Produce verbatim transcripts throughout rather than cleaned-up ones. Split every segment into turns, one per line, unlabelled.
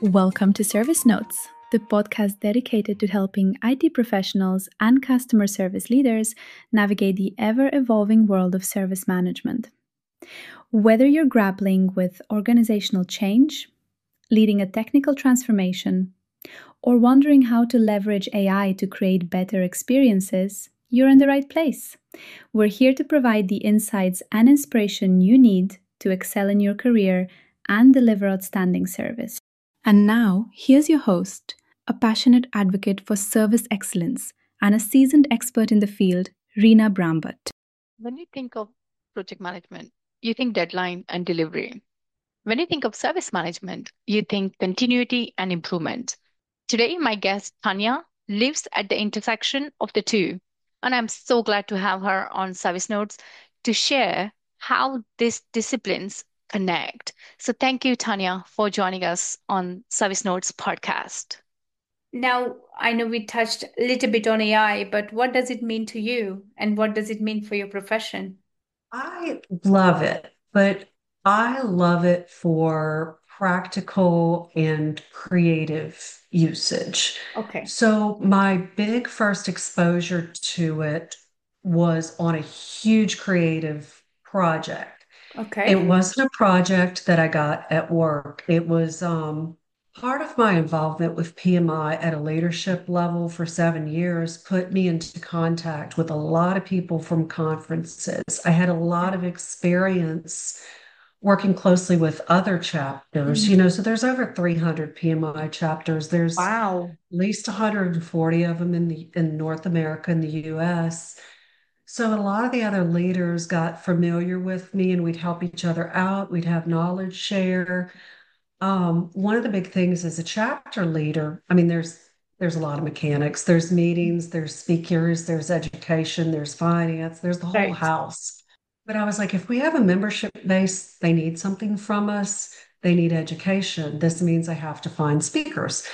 Welcome to Service Notes, the podcast dedicated to helping I T professionals and customer service leaders navigate the ever evolving world of service management. Whether you're grappling with organizational change, leading a technical transformation, or wondering how to leverage A I to create better experiences, you're in the right place. We're here to provide the insights and inspiration you need to excel in your career and deliver outstanding service. And now, here's your host, a passionate advocate for service excellence and a seasoned expert in the field, Reena Brambut.
When you think of project management, you think deadline and delivery. When you think of service management, you think continuity and improvement. Today, my guest, Tanya, lives at the intersection of the two, and I'm so glad to have her on Service Notes to share how these disciplines connect. So, thank you, Tanya, for joining us on Service Notes podcast.
Now, I know we touched a little bit on A I, but what does it mean to you and what does it mean for your profession?
I love it, but I love it for practical and creative usage.
Okay.
So my big first exposure to it was on a huge creative project.
Okay.
It wasn't a project that I got at work. It was um, part of my involvement with P M I at a leadership level for seven years put me into contact with a lot of people from conferences. I had a lot of experience working closely with other chapters,
Mhm.
you know, so there's over three hundred P M I chapters. There's
Wow.
at least one hundred forty of them in the in North America and the U S. So a lot of the other leaders got familiar with me and we'd help each other out. We'd have knowledge share. Um, one of the big things as a chapter leader, I mean, there's there's a lot of mechanics. There's meetings, there's speakers, there's education, there's finance, there's the whole
Right.
house. But I was like, if we have a membership base, they need something from us. They need education. This means I have to find speakers.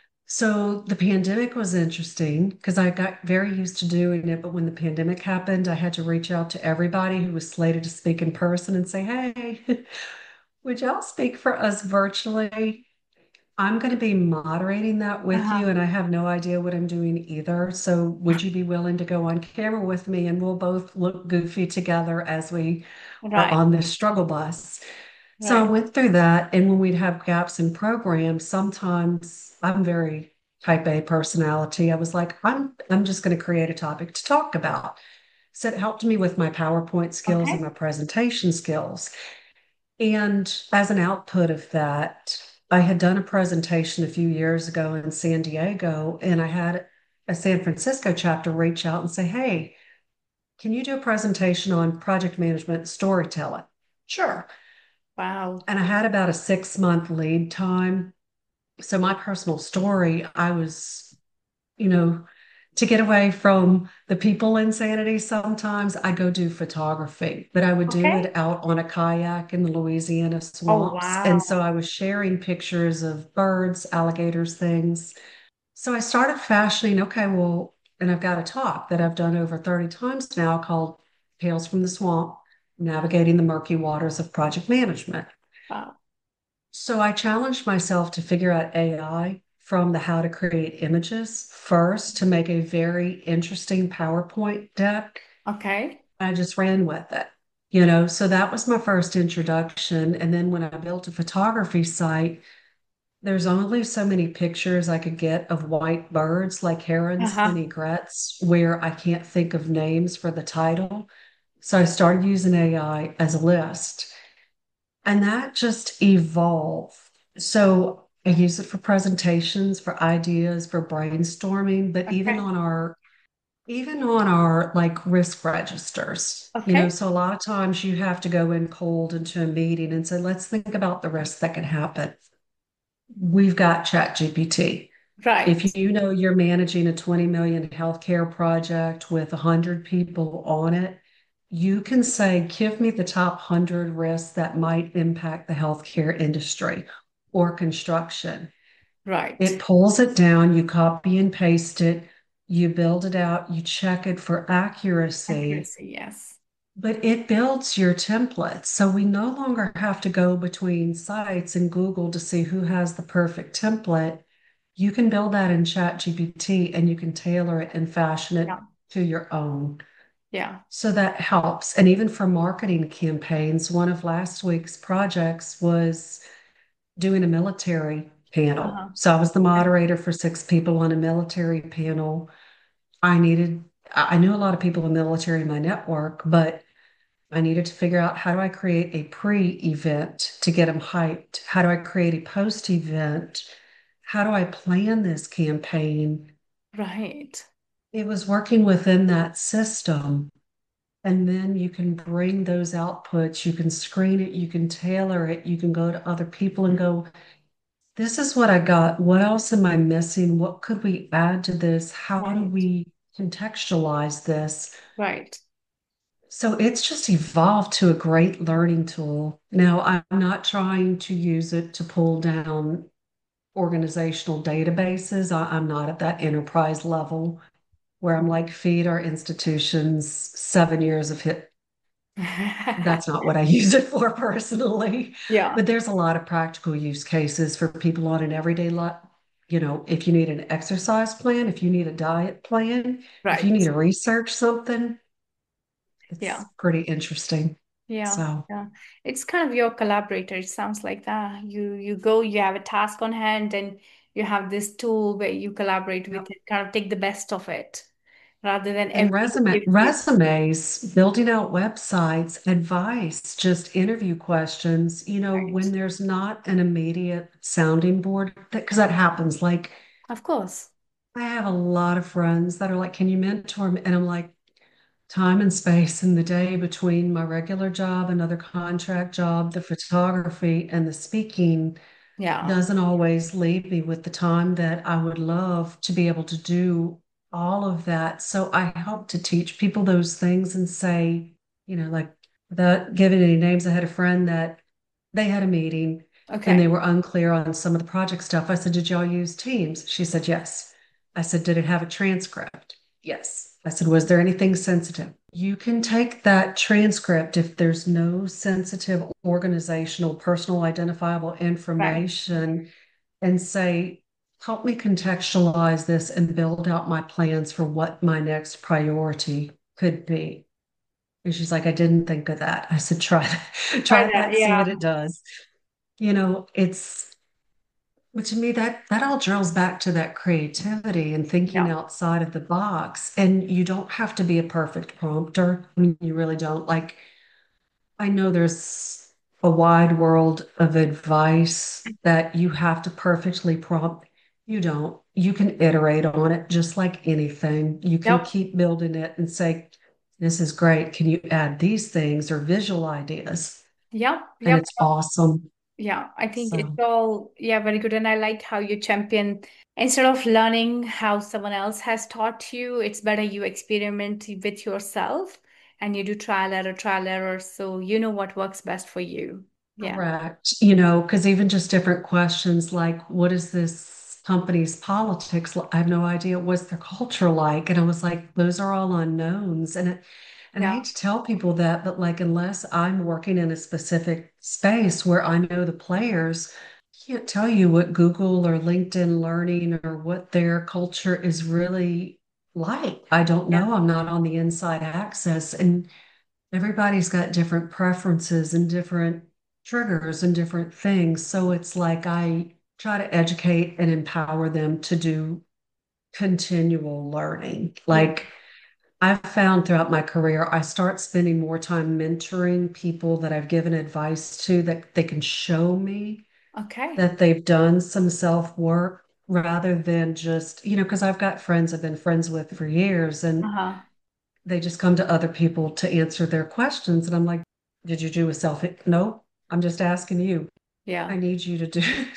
So the pandemic was interesting because I got very used to doing it. But when the pandemic happened, I had to reach out to everybody who was slated to speak in person and say, hey, would y'all speak for us virtually? I'm going to be moderating that with
Uh-huh.
you, and I have no idea what I'm doing either. So would you be willing to go on camera with me and we'll both look goofy together as we are
Right.
on this struggle bus? So I
Right.
went through that, and when we'd have gaps in programs, sometimes I'm very type A personality. I was like, I'm I'm just going to create a topic to talk about. So it helped me with my PowerPoint skills and
Okay.
my presentation skills. And as an output of that, I had done a presentation a few years ago in San Diego, and I had a San Francisco chapter reach out and say, hey, can you do a presentation on project management and storytelling? Sure.
Wow.
And I had about a six month lead time. So my personal story, I was, you know, to get away from the people insanity, sometimes I go do photography, but I would do
Okay.
it out on a kayak in the Louisiana
Oh,
swamps. And
wow.
so I was sharing pictures of birds, alligators, things. So I started fashioning, okay, well, and I've got a talk that I've done over thirty times now called Tales from the Swamp, Navigating the Murky Waters of Project Management.
Wow.
So I challenged myself to figure out A I from the how to create images first to make a very interesting PowerPoint deck.
Okay.
I just ran with it, you know. So that was my first introduction. And then when I built a photography site, there's only so many pictures I could get of white birds like herons
Uh-huh.
and egrets where I can't think of names for the title. So I started using A I as a list. And that just evolved. So I use it for presentations, for ideas, for brainstorming, but even
Okay.
on our even on our like risk registers, you know,
Okay.
so a lot of times you have to go in cold into a meeting and say, let's think about the risks that can happen. We've got ChatGPT.
Right.
If you know you're managing a twenty million healthcare project with one hundred people on it, you can say, give me the top one hundred risks that might impact the healthcare industry or construction.
Right.
It pulls it down, you copy and paste it, you build it out, you check it for accuracy.
Accuracy, yes.
but it builds your templates. So we no longer have to go between sites and Google to see who has the perfect template. You can build that in ChatGPT and you can tailor it and fashion it
Yeah.
to your own.
Yeah.
So that helps. And even for marketing campaigns, one of last week's projects was doing a military panel.
Uh-huh.
So I was the
Okay.
moderator for six people on a military panel. I needed, I I knew a lot of people in the military in my network, but I needed to figure out how do I create a pre-event to get them hyped? How do I create a post-event? How do I plan this campaign?
Right.
It was working within that system. And then you can bring those outputs, you can screen it, you can tailor it, you can go to other people and go, this is what I got. What else am I missing? What could we add to this? How do
Right.
we contextualize this?
Right.
So it's just evolved to a great learning tool. Now, I'm not trying to use it to pull down organizational databases. I, I'm not at that enterprise level where I'm like, feed our institutions seven years of hit. That's not what I use it for personally.
Yeah.
But there's a lot of practical use cases for people on an everyday life. You know, if you need an exercise plan, if you need a diet plan, if you
Right.
need to research something,
Yeah.
it's pretty interesting.
Yeah.
So,
Yeah. It's kind of your collaborator. It sounds like that. You you go, you have a task on hand, and you have this tool where you collaborate
yep.
with it, kind of take the best of it rather than
And
everything
resume
gives you.
resumes, building out websites, advice, just interview questions, you know,
Right.
when there's not an immediate sounding board, because that happens. Like
Of course.
I have a lot of friends that are like, can you mentor me? And I'm like, time and space in the day between my regular job, another contract job, the photography, and the speaking
Yeah.
doesn't always leave me with the time that I would love to be able to do all of that. So I help to teach people those things and say, you know, like without giving any names, I had a friend that they had a meeting and
Okay.
they were unclear on some of the project stuff. I said, did y'all use Teams? She said, yes. I said, did it have a transcript? Yes. I said, was there anything sensitive? You can take that transcript if there's no sensitive organizational, personal, identifiable
Right.
information and say, help me contextualize this and build out my plans for what my next priority could be. And she's like, I didn't think of that. I said, try that,
Try
try
that.
that, see
Yeah.
what it does. You know, it's, but to me, that that all drills back to that creativity and thinking
Yeah.
outside of the box. And you don't have to be a perfect prompter. I mean, you really don't. Like, I know there's a wide world of advice that you have to perfectly prompt. You don't. You can iterate on it just like anything. You can
Yep.
keep building it and say, this is great. Can you add these things or visual ideas?
Yep.
And
Yep.
it's awesome.
Yeah, I think it's
So,
all, yeah, very good. And I like how you champion instead of learning how someone else has taught you, it's better you experiment with yourself and you do trial error, trial error. So you know what works best for you. Yeah.
correct. You know, because even just different questions like, what is this company's politics? I have no idea. What's their culture like? And I was like, those are all unknowns. And it, and I
Yeah.
hate to tell people that, but like, unless I'm working in a specific space where I know the players, I can't tell you what Google or LinkedIn Learning or what their culture is really like. I don't
Yeah.
know. I'm not on the inside access. And everybody's got different preferences and different triggers and different things. So it's like I try to educate and empower them to do continual learning.
Yeah.
Like I've found throughout my career, I start spending more time mentoring people that I've given advice to that they can show me
Okay.
that they've done some self work rather than just, you know, because I've got friends I've been friends with for years and
Uh-huh.
they just come to other people to answer their questions. And I'm like, did you do a self? No, I'm just asking you. I
Yeah.
need you to do,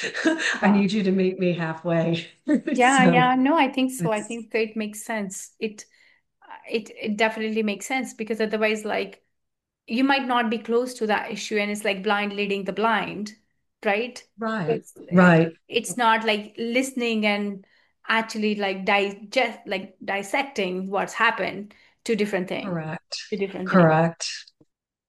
I
Yeah.
need you to meet me halfway.
Yeah.
So
Yeah. No, I think so. I
it's
think it makes sense. It, it, it definitely makes sense because otherwise, like, you might not be close to that issue and it's like blind leading the blind, right?
right,
It's
right,
it's not like listening and actually like digest like dissecting what's happened to different thing
correct,
to different things.
correct.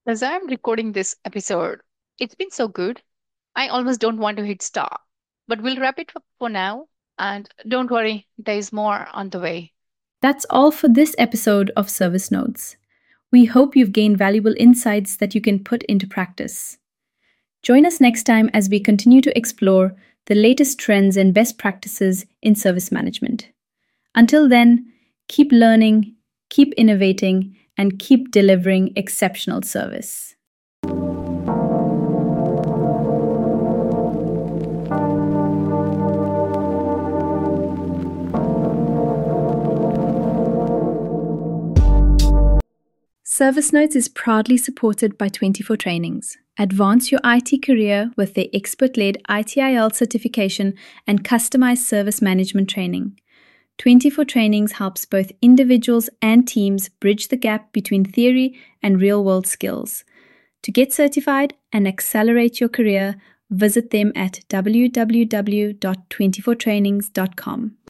As I'm recording this episode, it's been so good. I almost don't want to hit stop, but we'll wrap it up for now. And don't worry, there is more on the way.
That's all for this episode of Service Notes. We hope you've gained valuable insights that you can put into practice. Join us next time as we continue to explore the latest trends and best practices in service management. Until then, keep learning, keep innovating, and keep delivering exceptional service. Service Notes is proudly supported by twenty-four Trainings. Advance your I T career with their expert-led I T I L certification and customized service management training. twenty-four Trainings helps both individuals and teams bridge the gap between theory and real-world skills. To get certified and accelerate your career, visit them at w w w dot twenty-four trainings dot com.